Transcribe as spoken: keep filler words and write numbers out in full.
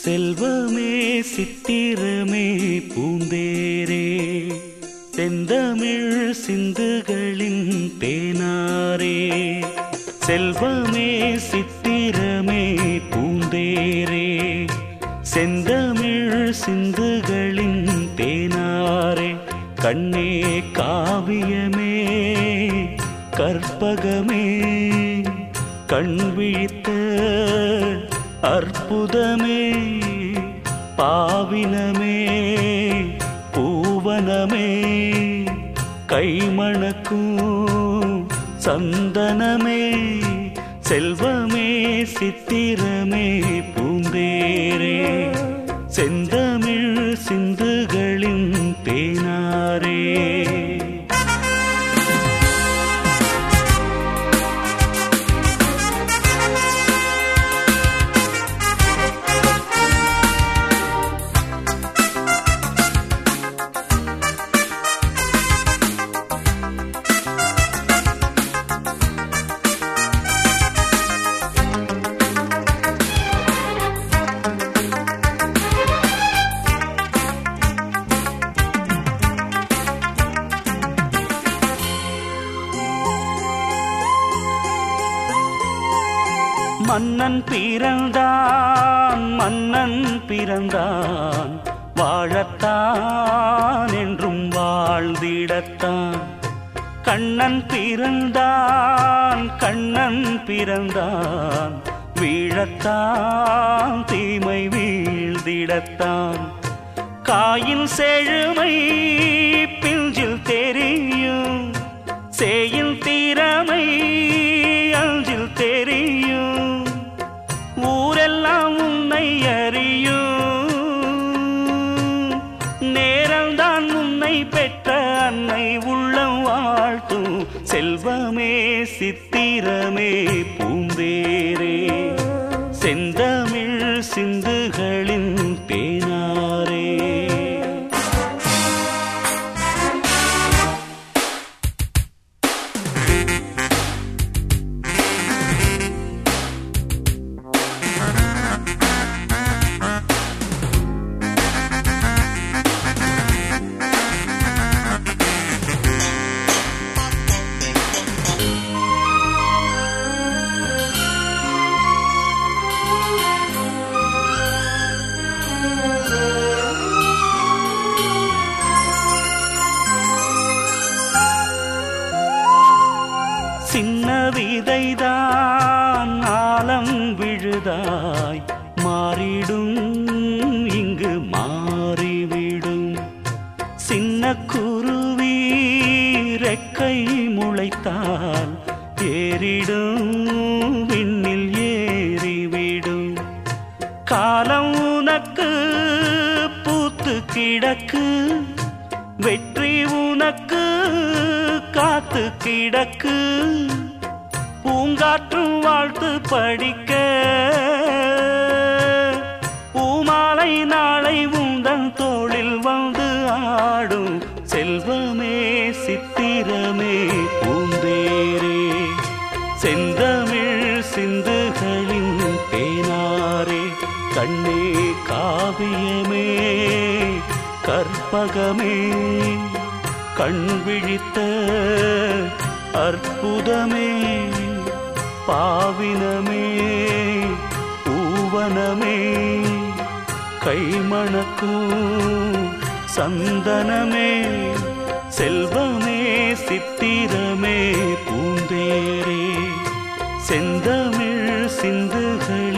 செல்வமே சித்திரமே பூந்தேரே செந்தமிழ் சிந்துகளின் தேனாரே. செல்வமே சித்திரமே பூந்தேரே செந்தமிழ் சிந்துகளின் தேனாரே. கண்ணே காவியமே கற்பகமே கண் விழித்த அற்புதமே பாவினமே பூவனமே கைமணக்கும் சந்தனமே. செல்வமே சித்திரமே பூந்தேரே செந்தமிழ் சிந்துகளின் தேனாரே. மன்னன் பிறந்தான் மன்னன் பிறந்தான் வாழத்தான் என்றும் வாழ்ந்திடத்தான். கண்ணன் பிறந்தான் கண்ணன் பிறந்தான் வீழத்தான் தீமை வீழ்ந்திடத்தான். காயின் செழுமை பிஞ்சில் தெரியும் சேயின் திறமை அஞ்சில் தெரியும். ஊரெல்லாம் உன்னை அறியும் நேரம்தான் உன்னை பெற்ற அன்னை உள்ளம் வாழ்த்தும். செல்வமே சித்திரமே பூந்தேரே செந்தமிழ் சிந்துகளின் தேனாரே. சின்ன விதைதான் ஆலம் விழுதாய் மாறிடும் இங்கு மாறிவிடும். சின்ன குருவி ரெக்கை முளைத்தால் ஏறிடும் விண்ணில் ஏறிவிடும். காலம் உனக்கு பூத்து கிடக்கு வெற்றி உனக்கு காத்து கிடக்கு. பூங்காற்றும் வாழ்த்து படிக்க பூமாலை நாளை உந்தன் தோளில் வந்து ஆடும். செல்வமே சித்திரமே பூந்தேரே செந்தமிழ் சிந்துகளின் தேனாரே. கண்ணே காவியமே கற்பகமே கண் விழித்த அற்புதமே பாவினமே பூவனமே கைமணக்கும் சந்தனமே. செல்வமே சித்திரமே பூந்தேரே செந்தமிழ் சிந்துகள்